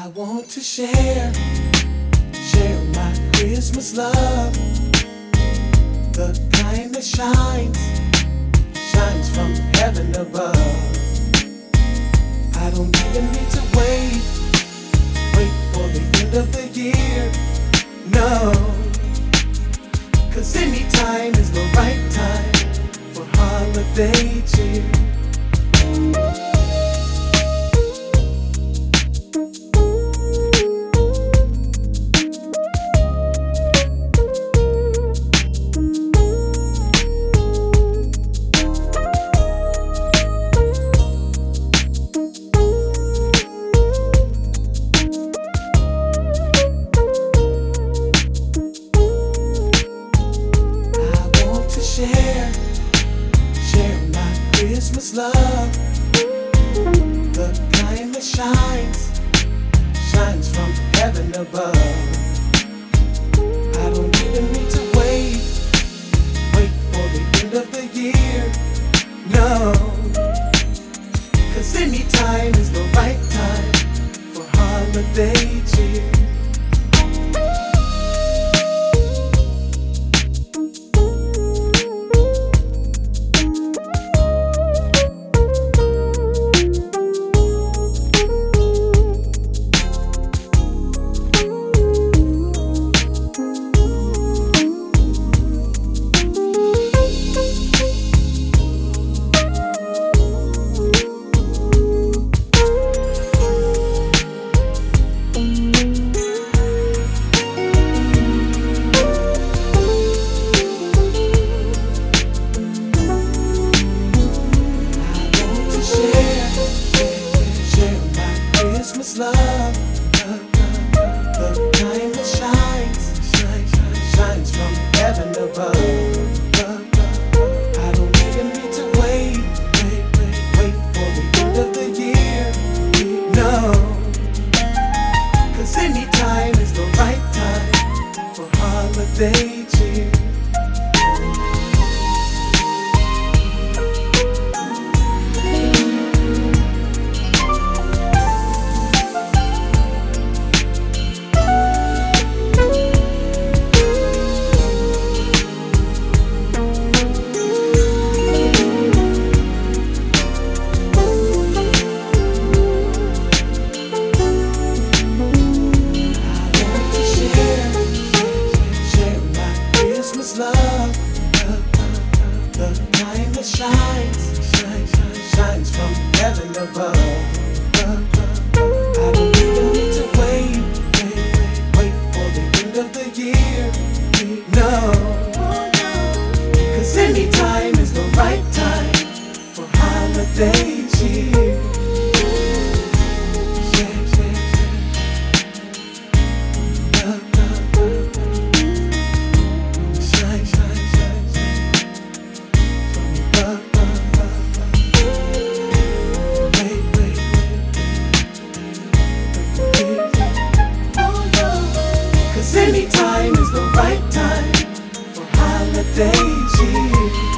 I want to share my Christmas love, the kind that shines from heaven above. I don't even need to wait for the end of the year, no, 'cause any time is the right time for holiday cheer. Share my Christmas love, the kind that shines from heaven above. I don't even need to wait for the end of the year, no, 'cause any time is the right time for holiday cheer. Love, the kind that shines from heaven above. I don't even need to wait for the end of the year, no, 'cause any time is the right time for holiday cheer. Love, the kind that shines from heaven above. I don't even need to wait for the end of the year, no, 'cause any time is the right time for holiday cheer. Any time is the right time for holiday cheer.